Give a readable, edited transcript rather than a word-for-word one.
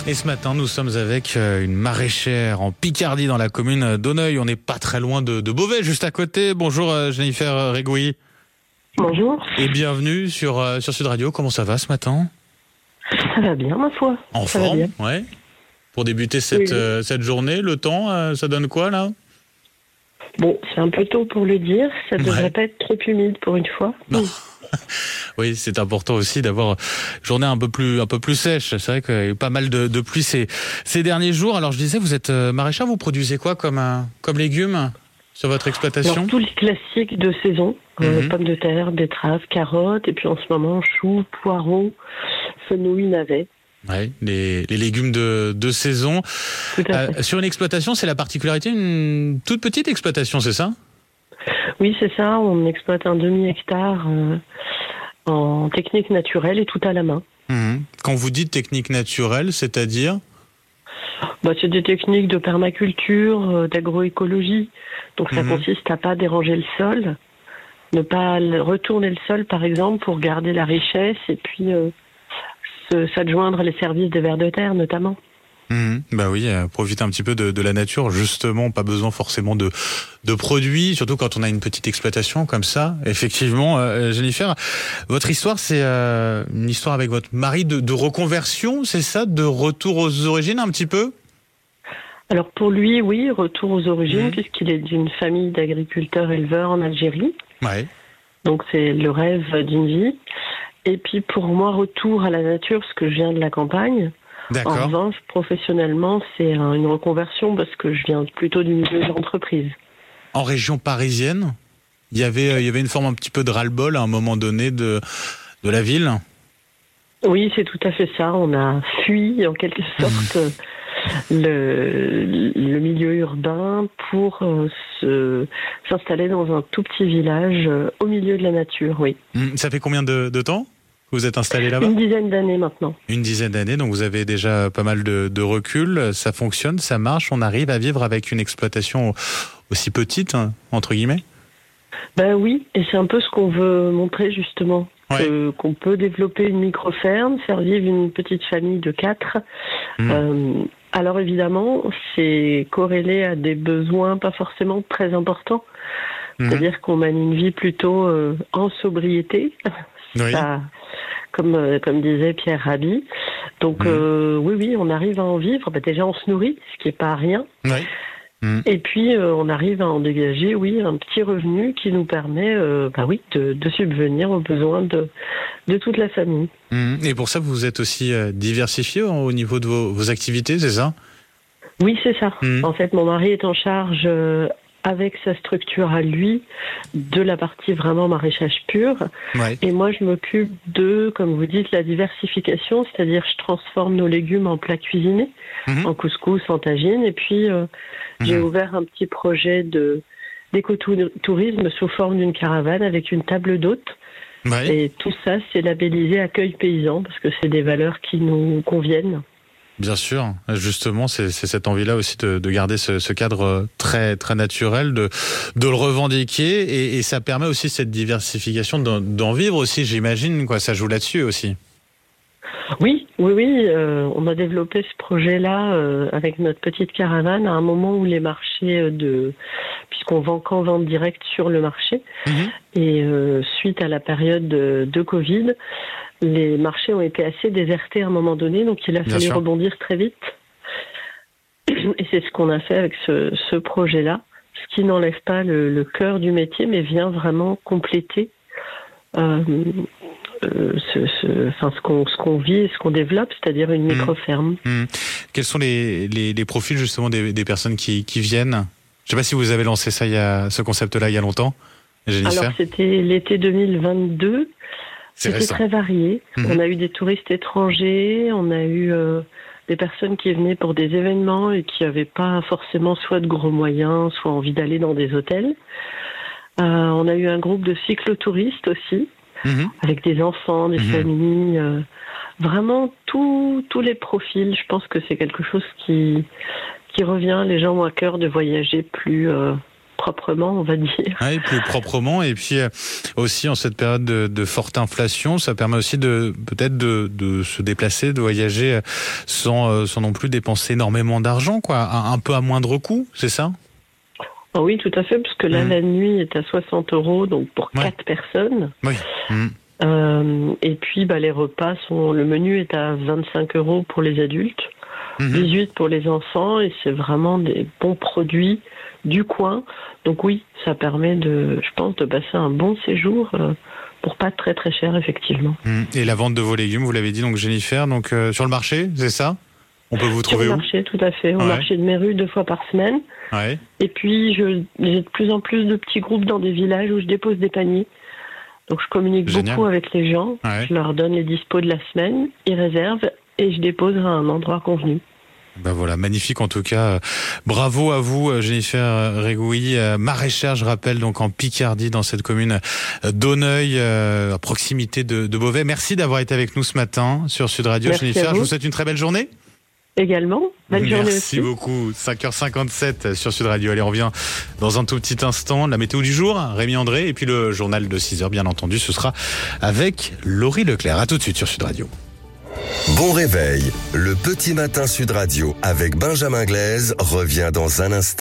Et ce matin, nous sommes avec une maraîchère en Picardie, dans la commune d'Auneuil. On n'est pas très loin de Beauvais, juste à côté. Bonjour Jennifer Régouy. Bonjour. Et bienvenue sur Sud Radio. Comment ça va ce matin ? Ça va bien, ma foi. En ça forme, va bien. Ouais. Pour débuter cette journée, le temps, ça donne quoi là ? Bon, c'est un peu tôt pour le dire. Ça ne devrait pas être trop humide pour une fois. Non. Oui, c'est important aussi d'avoir une journée un peu plus sèche. C'est vrai qu'il y a eu pas mal de pluie ces derniers jours. Alors je disais, vous êtes maraîchère, vous produisez quoi comme légumes sur votre exploitation ? Alors, tous les classiques de saison, pommes de terre, betteraves, carottes, et puis en ce moment, choux, poireaux, fenouil, navets. Oui, les légumes de saison. Tout à fait. Sur une exploitation, c'est la particularité, une toute petite exploitation, c'est ça ? Oui, c'est ça. On exploite un demi-hectare en technique naturelle et tout à la main. Quand vous dites technique naturelle, c'est-à-dire ? C'est des techniques de permaculture, d'agroécologie. Donc ça consiste à pas déranger le sol, ne pas retourner le sol par exemple pour garder la richesse et puis s'adjoindre les services des vers de terre notamment. Bah oui, profiter un petit peu de la nature, justement, pas besoin forcément de produits, surtout quand on a une petite exploitation comme ça. Effectivement, Jennifer, votre histoire, c'est une histoire avec votre mari de reconversion, c'est ça, de retour aux origines un petit peu ? Alors pour lui, oui, retour aux origines, puisqu'il est d'une famille d'agriculteurs-éleveurs en Algérie. Ouais. Donc c'est le rêve d'une vie. Et puis pour moi, retour à la nature, parce que je viens de la campagne. D'accord. En revanche, professionnellement, c'est une reconversion parce que je viens plutôt du milieu de l'entreprise. En région parisienne, il y avait une forme un petit peu de ras-le-bol à un moment donné de la ville ? Oui, c'est tout à fait ça. On a fui en quelque sorte le milieu urbain pour s'installer dans un tout petit village au milieu de la nature, oui. Ça fait combien de temps ? Vous êtes installé là-bas ? Une dizaine d'années maintenant. Une dizaine d'années, donc vous avez déjà pas mal de recul. Ça fonctionne, ça marche, on arrive à vivre avec une exploitation aussi petite, entre guillemets ? Ben oui, et c'est un peu ce qu'on veut montrer justement. Ouais. Qu'on peut développer une micro-ferme, faire vivre une petite famille de 4. Alors évidemment, c'est corrélé à des besoins pas forcément très importants. C'est-à-dire qu'on mène une vie plutôt en sobriété. Oui. Ça, comme disait Pierre Rabhi. Donc oui, on arrive à en vivre. Déjà, on se nourrit, ce qui n'est pas rien. Oui. Et puis, on arrive à en dégager, un petit revenu qui nous permet, de subvenir aux besoins de toute la famille. Et pour ça, vous êtes aussi diversifié au niveau de vos activités, c'est ça ? Oui, c'est ça. En fait, mon mari est en charge avec sa structure à lui, de la partie vraiment maraîchage pur. Ouais. Et moi, je m'occupe de, comme vous dites, la diversification, c'est-à-dire je transforme nos légumes en plats cuisinés, en couscous, en tagine. Et puis, j'ai ouvert un petit projet d'écotourisme sous forme d'une caravane avec une table d'hôtes. Ouais. Et tout ça, c'est labellisé Accueil Paysan, parce que c'est des valeurs qui nous conviennent. Bien sûr, justement, c'est cette envie-là aussi de garder ce cadre très très naturel, de le revendiquer, et ça permet aussi cette diversification d'en vivre aussi, j'imagine, quoi. Ça joue là-dessus aussi. Oui. On a développé ce projet-là avec notre petite caravane à un moment où les marchés puisqu'on vend qu'en vente directe sur le marché, et suite à la période de Covid, les marchés ont été assez désertés à un moment donné, donc il a fallu rebondir très vite. Et c'est ce qu'on a fait avec ce projet-là, ce qui n'enlève pas le cœur du métier, mais vient vraiment compléter ce qu'on vit et ce qu'on développe, c'est-à-dire une micro-ferme. Quels sont les profils justement des personnes qui viennent ? Je ne sais pas si vous avez lancé ce concept-là il y a longtemps, Jennifer. Alors c'était l'été 2022. C'était très varié. On a eu des touristes étrangers, on a eu des personnes qui venaient pour des événements et qui n'avaient pas forcément soit de gros moyens, soit envie d'aller dans des hôtels. On a eu un groupe de cyclotouristes aussi, avec des enfants, des familles. Vraiment tous les profils. Je pense que c'est quelque chose qui revient. Les gens ont à cœur de voyager plus proprement, on va dire. Oui, plus proprement. Et puis aussi en cette période de forte inflation, ça permet aussi peut-être de se déplacer, de voyager sans non plus dépenser énormément d'argent, quoi. Un peu à moindre coût, c'est ça? Oh oui, tout à fait, parce que là, la nuit est à 60 €, donc pour 4 personnes. Oui. Et puis, les repas le menu est à 25 € pour les adultes, 18 pour les enfants, et c'est vraiment des bons produits du coin. Donc oui, ça permet je pense, de passer un bon séjour pour pas très très cher, effectivement. Et la vente de vos légumes, vous l'avez dit, donc Jennifer, donc sur le marché, c'est ça? On peut vous trouver où? Sur le marché, tout à fait. Au marché de Méru, 2 fois par semaine. Ouais. Et puis, j'ai de plus en plus de petits groupes dans des villages où je dépose des paniers. Donc, je communique beaucoup avec les gens. Ouais. Je leur donne les dispos de la semaine, ils réservent et je dépose à un endroit convenu. Ben voilà, magnifique en tout cas. Bravo à vous, Jennifer Régouilly, maraîchère, je rappelle, donc en Picardie, dans cette commune d'Auneuil, à proximité de Beauvais. Merci d'avoir été avec nous ce matin sur Sud Radio. Merci Jennifer, je vous souhaite une très belle journée. Également, bonne journée aussi. Merci beaucoup. 5h57 sur Sud Radio. Allez, on revient dans un tout petit instant. La météo du jour, Rémi André, et puis le journal de 6h, bien entendu, ce sera avec Laurie Leclerc. À tout de suite sur Sud Radio. Bon réveil, le petit matin Sud Radio avec Benjamin Glaise revient dans un instant.